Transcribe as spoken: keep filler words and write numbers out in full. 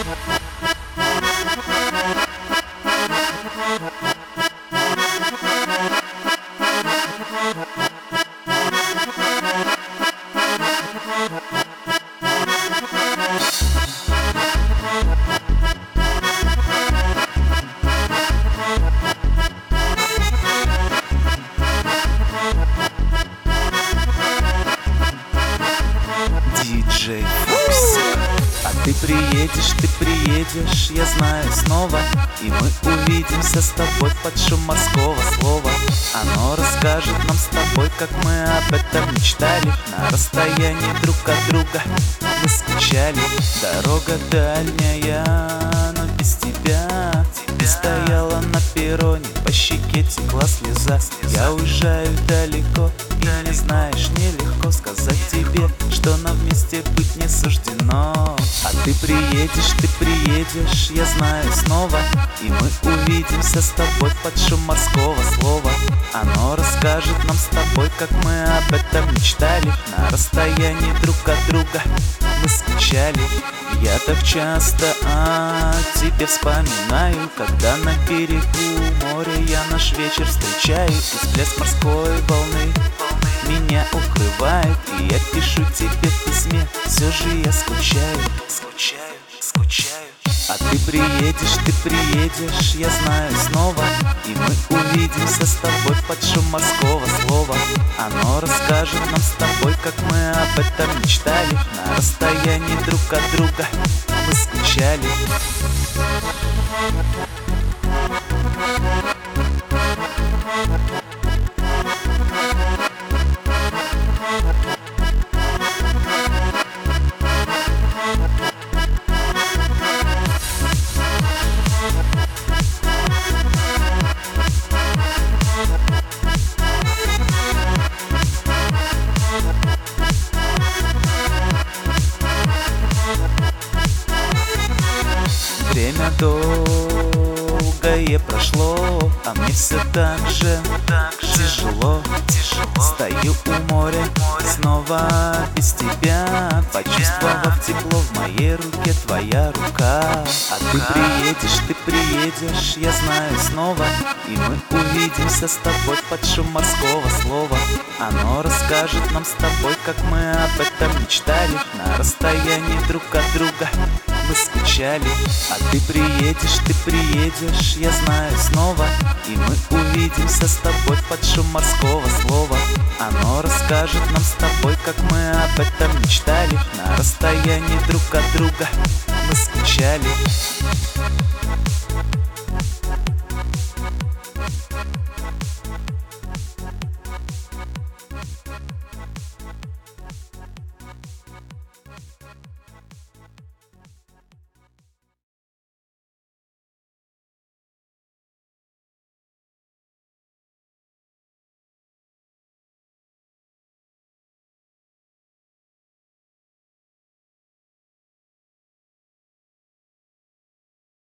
Диджей Фоксик. А ты приедешь, ты приедешь, я знаю снова. И мы увидимся с тобой под шум морского слова. Оно расскажет нам с тобой, как мы об этом мечтали. На расстоянии друг от друга мы скучали. Дорога дальняя, но без тебя. Ты стояла на перроне, по щеке текла слеза. Я уезжаю далеко, и не знаешь, нелегко сказать тебе, что нам вместе быть не суждено. А ты приедешь, ты приедешь, я знаю снова. И мы увидимся с тобой под шум морского слова. Оно расскажет нам с тобой, как мы об этом мечтали. На расстоянии друг от друга мы скучали. Я так часто о тебе вспоминаю, когда на берегу моря я наш вечер встречаю. И всплеск морской волны меня укрывает, и я пишу тебе в письме, все же я скучаю, скучаю, скучаю. А ты приедешь, ты приедешь, я знаю снова. И мы увидимся с тобой под шум морского слова. Оно расскажет нам с тобой, как мы об этом мечтали. На расстоянии друг от друга мы скучали. Время долгое прошло, а мне все так же тяжело. Стою у моря, снова без тебя, почувствовав тепло в моей руке твоя рука. А ты приедешь, ты приедешь, я знаю снова. И мы увидимся с тобой под шум морского слова. Оно расскажет нам с тобой, как мы об этом мечтали. На расстоянии друг от друга мы скучали. А ты приедешь, ты приедешь, я знаю снова. И мы увидимся с тобой под шум морского слова. Оно расскажет нам с тобой, как мы об этом мечтали. На расстоянии друг от друга мы скучали.